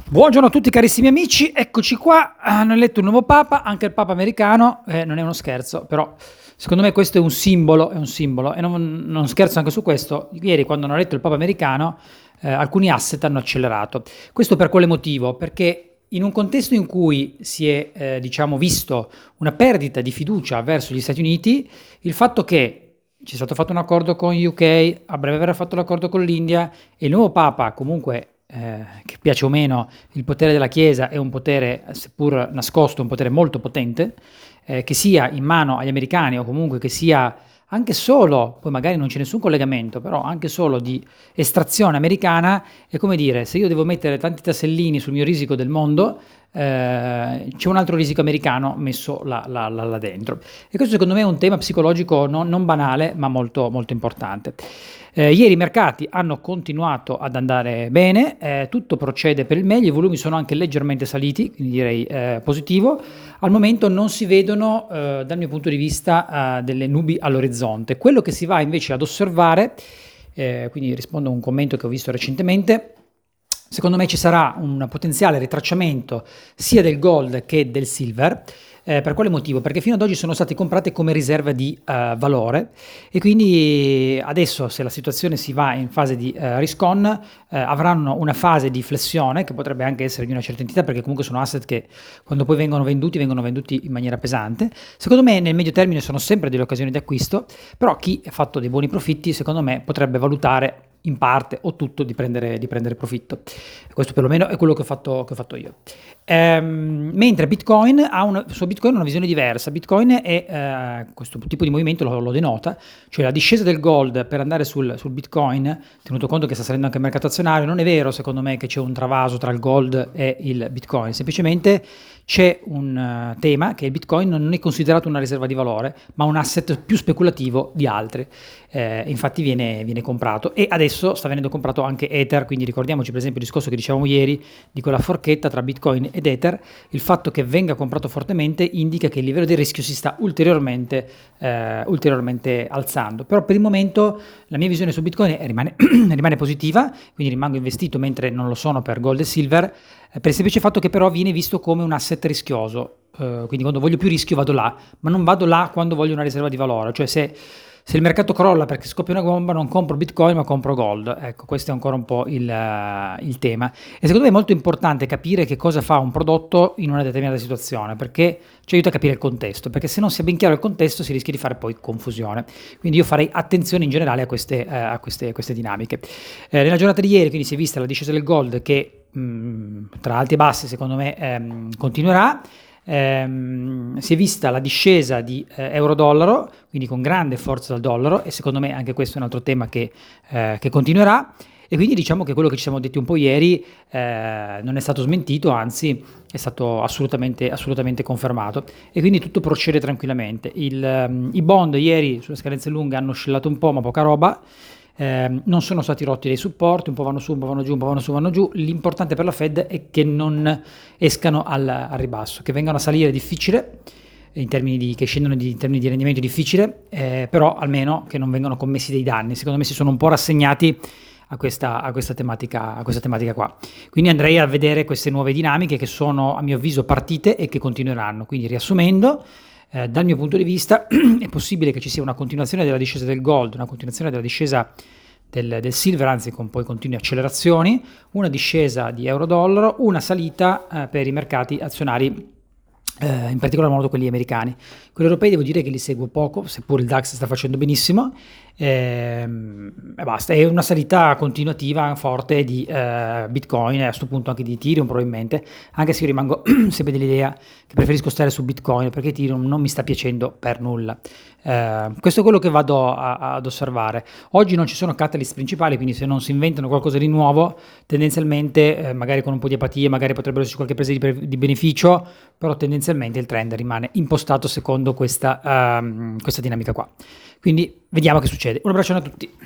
Buongiorno a tutti carissimi amici, eccoci qua, hanno eletto un nuovo Papa, anche il Papa americano, non è uno scherzo, però secondo me questo è un simbolo e non scherzo anche su questo. Ieri quando hanno eletto il Papa americano alcuni asset hanno accelerato. Questo per quale motivo? Perché in un contesto in cui si è diciamo visto una perdita di fiducia verso gli Stati Uniti, il fatto che c'è stato fatto un accordo con UK, a breve verrà fatto l'accordo con l'India e il nuovo Papa comunque che piace o meno, il potere della Chiesa è un potere, seppur nascosto, un potere molto potente, che sia in mano agli americani o comunque che sia anche solo, poi magari non c'è nessun collegamento, però anche solo di estrazione americana, è come dire, se io devo mettere tanti tassellini sul mio risico del mondo, c'è un altro risico americano messo là dentro. E questo secondo me è un tema psicologico non banale, ma molto, molto importante. Ieri i mercati hanno continuato ad andare bene, tutto procede per il meglio, i volumi sono anche leggermente saliti, quindi direi positivo. Al momento non si vedono, dal mio punto di vista, delle nubi all'orizzonte. Quello che si va invece ad osservare, quindi rispondo a un commento che ho visto recentemente, secondo me ci sarà un potenziale ritracciamento sia del gold che del silver. Per quale motivo? Perché fino ad oggi sono state comprate come riserva di valore e quindi adesso, se la situazione si va in fase di risk-on, avranno una fase di flessione che potrebbe anche essere di una certa entità, perché comunque sono asset che quando poi vengono venduti in maniera pesante. Secondo me nel medio termine sono sempre delle occasioni di acquisto, però chi ha fatto dei buoni profitti secondo me potrebbe valutare in parte o tutto di prendere profitto. Questo perlomeno è quello che ho fatto io. Mentre Bitcoin su Bitcoin una visione diversa. Bitcoin è questo tipo di movimento lo denota, cioè la discesa del gold per andare sul Bitcoin, tenuto conto che sta salendo anche il mercato azionario. Non è vero secondo me che c'è un travaso tra il gold e il Bitcoin, semplicemente c'è un tema che il Bitcoin non è considerato una riserva di valore, ma un asset più speculativo di altri. Infatti viene comprato e adesso sta venendo comprato anche Ether, quindi ricordiamoci per esempio il discorso che dicevamo ieri di quella forchetta tra Bitcoin ed Ether. Il fatto che venga comprato fortemente indica che il livello di rischio si sta ulteriormente alzando, però per il momento la mia visione su Bitcoin rimane positiva, quindi rimango investito mentre non lo sono per gold e silver, per il semplice fatto che però viene visto come un asset rischioso, quindi quando voglio più rischio vado là, ma non vado là quando voglio una riserva di valore, cioè se il mercato crolla perché scoppia una bomba non compro Bitcoin ma compro gold. Ecco, questo è ancora un po' il tema, e secondo me è molto importante capire che cosa fa un prodotto in una determinata situazione, perché ci aiuta a capire il contesto, perché se non si è ben chiaro il contesto si rischia di fare poi confusione. Quindi io farei attenzione in generale a queste dinamiche. Nella giornata di ieri quindi si è vista la discesa del gold che tra alti e bassi secondo me continuerà. Si è vista la discesa di euro-dollaro, quindi con grande forza dal dollaro, e secondo me anche questo è un altro tema che continuerà, e quindi diciamo che quello che ci siamo detti un po' ieri non è stato smentito, anzi è stato assolutamente confermato, e quindi tutto procede tranquillamente. I bond ieri sulle scadenze lunghe hanno oscillato un po', ma poca roba. Non sono stati rotti dei supporti, un po' vanno su, un po' vanno giù, un po' vanno su, vanno giù. L'importante per la Fed è che non escano al ribasso, che vengano a salire è difficile, che scendano in termini di rendimento è difficile, però almeno che non vengano commessi dei danni. Secondo me si sono un po' rassegnati a questa tematica qua. Quindi andrei a vedere queste nuove dinamiche che sono a mio avviso partite e che continueranno. Quindi riassumendo, dal mio punto di vista è possibile che ci sia una continuazione della discesa del gold, una continuazione della discesa del silver, anzi con poi continue accelerazioni, una discesa di euro-dollaro, una salita per i mercati azionari, in particolar modo quelli americani. Quelli europei devo dire che li seguo poco, seppur il DAX sta facendo benissimo, e basta. È una salita continuativa forte di Bitcoin e a questo punto anche di Ethereum probabilmente, anche se io rimango sempre dell'idea che preferisco stare su Bitcoin perché Ethereum non mi sta piacendo per nulla. Questo è quello che vado ad osservare. Oggi non ci sono catalyst principali, quindi se non si inventano qualcosa di nuovo, tendenzialmente magari con un po' di apatia magari potrebbero esserci qualche presa di beneficio, però tendenzialmente il trend rimane impostato secondo questa dinamica qua. Quindi vediamo che succede. Un abbraccio a tutti.